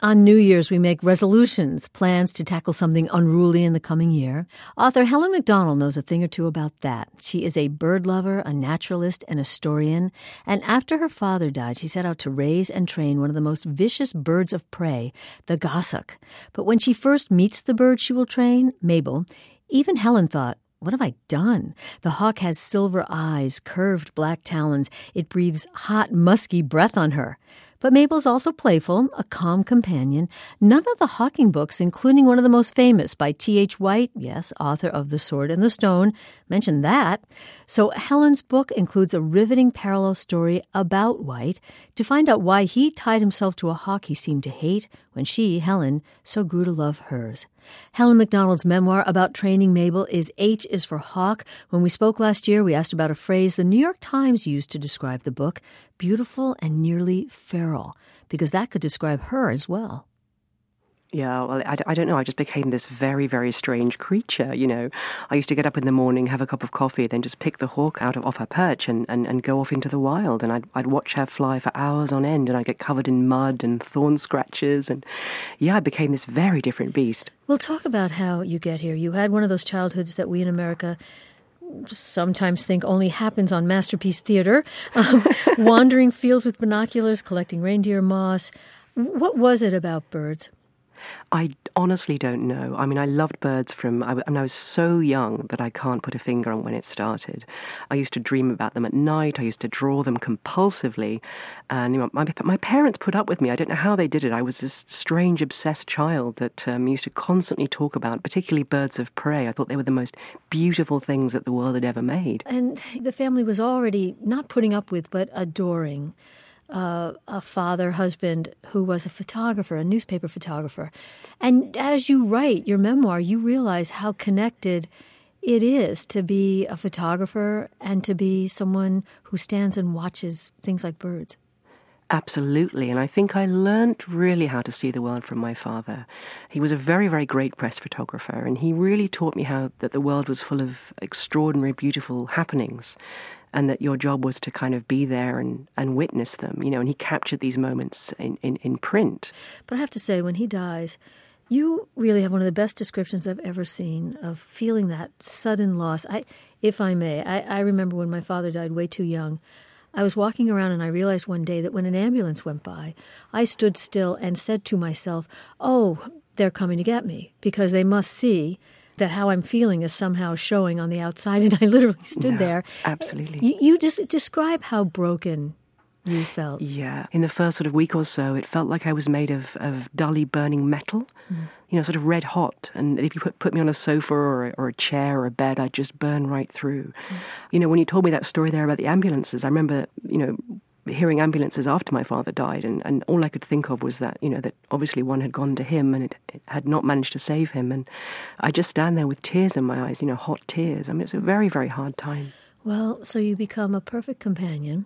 On New Year's, we make resolutions, plans to tackle something unruly in the coming year. Author Helen McDonald knows a thing or two about that. She is a bird lover, a naturalist, and a historian. And after her father died, she set out to raise and train one of the most vicious birds of prey, the goshawk. But when she first meets the bird she will train, Mabel, even Helen thought, what have I done? The hawk has silver eyes, curved black talons. It breathes hot, musky breath on her. But Mabel's also playful, a calm companion. None of the hawking books, including one of the most famous by T.H. White, yes, author of The Sword and the Stone, mention that. So Helen's book includes a riveting parallel story about White to find out why he tied himself to a hawk he seemed to hate when she, Helen, so grew to love hers. Helen McDonald's memoir about training Mabel is H is for Hawk. When we spoke last year, we asked about a phrase the New York Times used to describe the book, beautiful and nearly feral, because that could describe her as well. Yeah, well, I don't know. I just became this very, very strange creature, you know. I used to get up in the morning, have a cup of coffee, then just pick the hawk off her perch and go off into the wild. And I'd watch her fly for hours on end, and I'd get covered in mud and thorn scratches. And yeah, I became this very different beast. We'll talk about how you get here. You had one of those childhoods that we in America sometimes think only happens on Masterpiece Theater, wandering fields with binoculars, collecting reindeer moss. What was it about birds? I honestly don't know. I mean, I loved birds from, I was so young that I can't put a finger on when it started. I used to dream about them at night. I used to draw them compulsively. And you know, my parents put up with me. I don't know how they did it. I was this strange, obsessed child that used to constantly talk about, particularly birds of prey. I thought they were the most beautiful things that the world had ever made. And the family was already not putting up with, but adoring a father, husband who was a photographer, a newspaper photographer. And as you write your memoir, you realize how connected it is to be a photographer and to be someone who stands and watches things like birds. Absolutely, and I think I learned really how to see the world from my father. He was a very, very great press photographer, and he really taught me how that the world was full of extraordinary, beautiful happenings, and that your job was to kind of be there and witness them, you know, and he captured these moments in print. But I have to say, when he dies, you really have one of the best descriptions I've ever seen of feeling that sudden loss. If I may, I remember when my father died way too young. I was walking around and I realized one day that when an ambulance went by, I stood still and said to myself, oh, they're coming to get me, because they must see that how I'm feeling is somehow showing on the outside. And I literally stood there. Absolutely. You just describe how broken you felt. Yeah. In the first sort of week or so, it felt like I was made of dully burning metal, you know, sort of red hot. And if you put me on a sofa or a chair or a bed, I'd just burn right through. You know, when you told me that story there about the ambulances, I remember, you know, hearing ambulances after my father died, and all I could think of was that, you know, that obviously one had gone to him and it had not managed to save him. And I just stand there with tears in my eyes, you know, hot tears. I mean, it's a very, very hard time. Well, so you become a perfect companion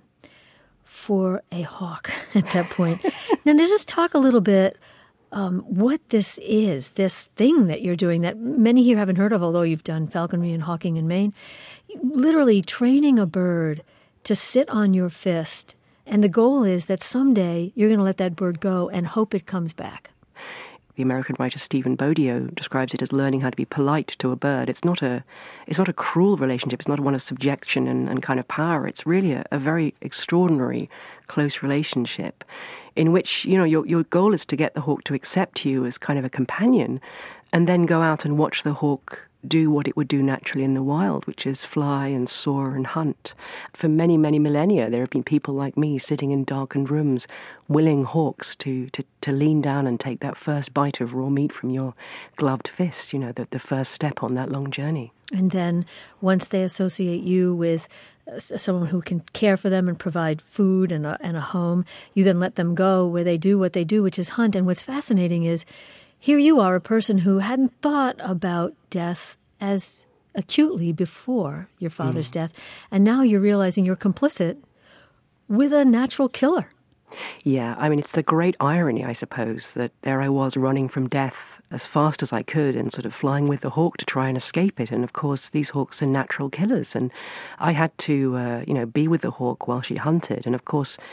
for a hawk at that point. Now, just talk a little bit what this is, this thing that you're doing that many here haven't heard of, although you've done falconry and hawking in Maine. Literally training a bird to sit on your fist. And the goal is that someday you're going to let that bird go and hope it comes back. The American writer Stephen Bodio describes it as learning how to be polite to a bird. It's not a cruel relationship. It's not one of subjection and kind of power. It's really a very extraordinary, close relationship in which, you know, your goal is to get the hawk to accept you as kind of a companion and then go out and watch the hawk do what it would do naturally in the wild, which is fly and soar and hunt. For many, many millennia, there have been people like me sitting in darkened rooms, willing hawks to lean down and take that first bite of raw meat from your gloved fist, you know, the first step on that long journey. And then once they associate you with someone who can care for them and provide food and a home, you then let them go where they do what they do, which is hunt. And what's fascinating is here you are, a person who hadn't thought about death as acutely before your father's death, and now you're realizing you're complicit with a natural killer. Yeah, I mean, it's the great irony, I suppose, that there I was running from death as fast as I could and sort of flying with the hawk to try and escape it. And of course, these hawks are natural killers, and I had to, be with the hawk while she hunted. And of course,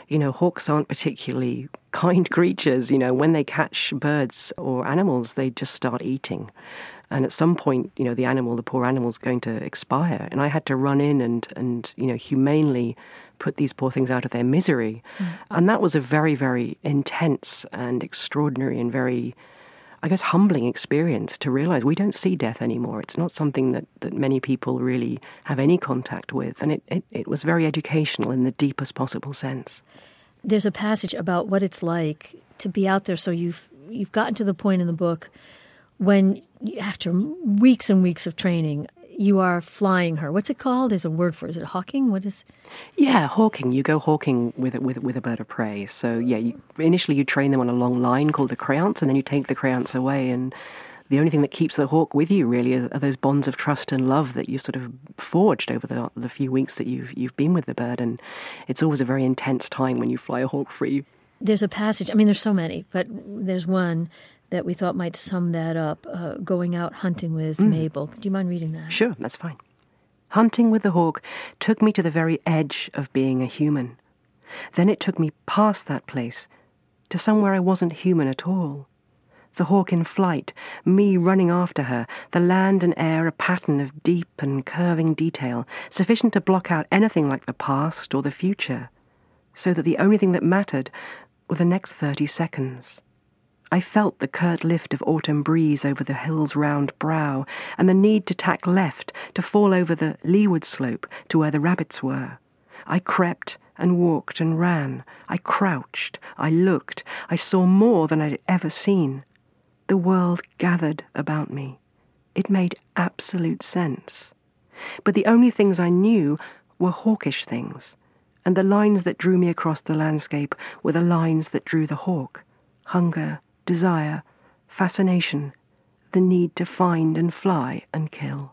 hawks aren't particularly kind creatures. When they catch birds or animals, they just start eating. And at some point, the poor animal's going to expire. And I had to run in and humanely put these poor things out of their misery. And that was a very, very intense and extraordinary and very, I guess, humbling experience to realize we don't see death anymore. It's not something that many people really have any contact with. And it was very educational in the deepest possible sense. There's a passage about what it's like to be out there. So you've gotten to the point in the book when, after weeks and weeks of training, you are flying her. What's it called? There's a word for it. Is it hawking? What is? Yeah, hawking. You go hawking with a bird of prey. So yeah, initially you train them on a long line called the créance, and then you take the créance away, and the only thing that keeps the hawk with you really are those bonds of trust and love that you sort of forged over the few weeks that you've been with the bird. And it's always a very intense time when you fly a hawk free. There's a passage. I mean, there's so many, but there's one that we thought might sum that up, going out hunting with Mabel. Do you mind reading that? Sure, that's fine. Hunting with the hawk took me to the very edge of being a human. Then it took me past that place to somewhere I wasn't human at all. The hawk in flight, me running after her, the land and air a pattern of deep and curving detail, sufficient to block out anything like the past or the future, so that the only thing that mattered were the next 30 seconds. I felt the curt lift of autumn breeze over the hill's round brow, and the need to tack left, to fall over the leeward slope to where the rabbits were. I crept and walked and ran. I crouched. I looked. I saw more than I'd ever seen. The world gathered about me. It made absolute sense. But the only things I knew were hawkish things, and the lines that drew me across the landscape were the lines that drew the hawk. Hunger, desire, fascination, the need to find and fly and kill.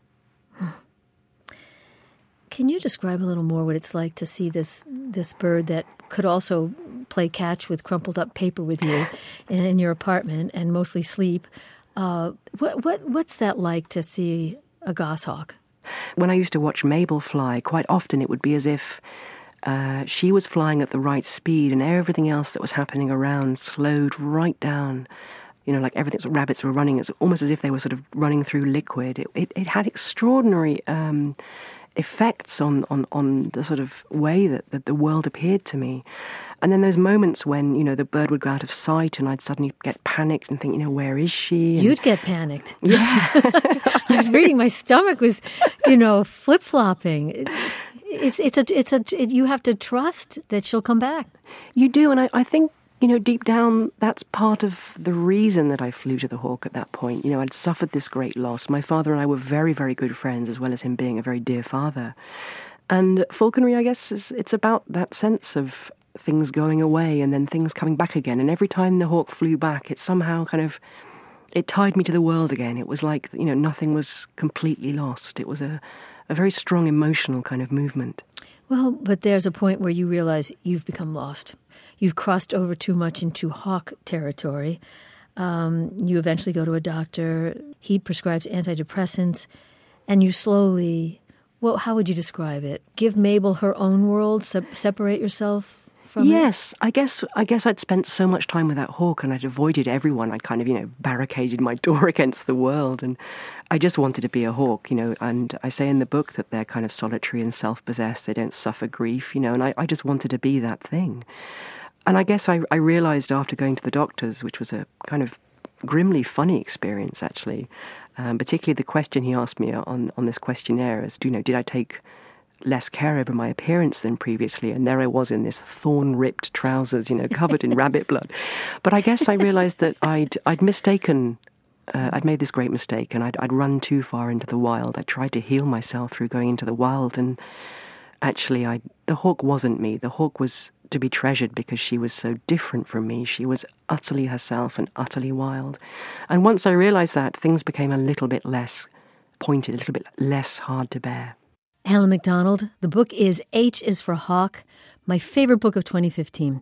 Can you describe a little more what it's like to see this bird that could also play catch with crumpled up paper with you in your apartment and mostly sleep? What's that like to see a goshawk? When I used to watch Mabel fly, quite often it would be as if she was flying at the right speed and everything else that was happening around slowed right down. Like everything, rabbits were running, it's almost as if they were sort of running through liquid. It had extraordinary effects on the sort of way that the world appeared to me. And then those moments when, the bird would go out of sight and I'd suddenly get panicked and think, where is she? And you'd get panicked. Yeah. I was reading, my stomach was, flip-flopping. You have to trust that she'll come back. You do, and I think, deep down, that's part of the reason that I flew to the hawk at that point. I'd suffered this great loss. My father and I were very, very good friends, as well as him being a very dear father. And falconry, I guess, it's about that sense of things going away and then things coming back again. And every time the hawk flew back, it somehow it tied me to the world again. It was like, nothing was completely lost. It was a very strong emotional kind of movement. Well, but there's a point where you realize you've become lost. You've crossed over too much into hawk territory. You eventually go to a doctor. He prescribes antidepressants. And you slowly, how would you describe it? Give Mabel her own world? Separate yourself from it? Yes, I guess I'd spent so much time with that hawk and I'd avoided everyone. I'd kind of, barricaded my door against the world, and I just wanted to be a hawk, and I say in the book that they're kind of solitary and self-possessed. They don't suffer grief, and I just wanted to be that thing. And I guess I realized after going to the doctors, which was a kind of grimly funny experience, actually, particularly the question he asked me on this questionnaire as, did I take less care over my appearance than previously? And there I was in this thorn-ripped trousers, covered in rabbit blood. But I guess I realized that I'd mistaken, I'd made this great mistake, and I'd run too far into the wild. I tried to heal myself through going into the wild, and actually the hawk wasn't me. The hawk was to be treasured because she was so different from me. She was utterly herself and utterly wild. And once I realized that, things became a little bit less pointed, a little bit less hard to bear. Helen Macdonald, the book is H is for Hawk, my favorite book of 2015.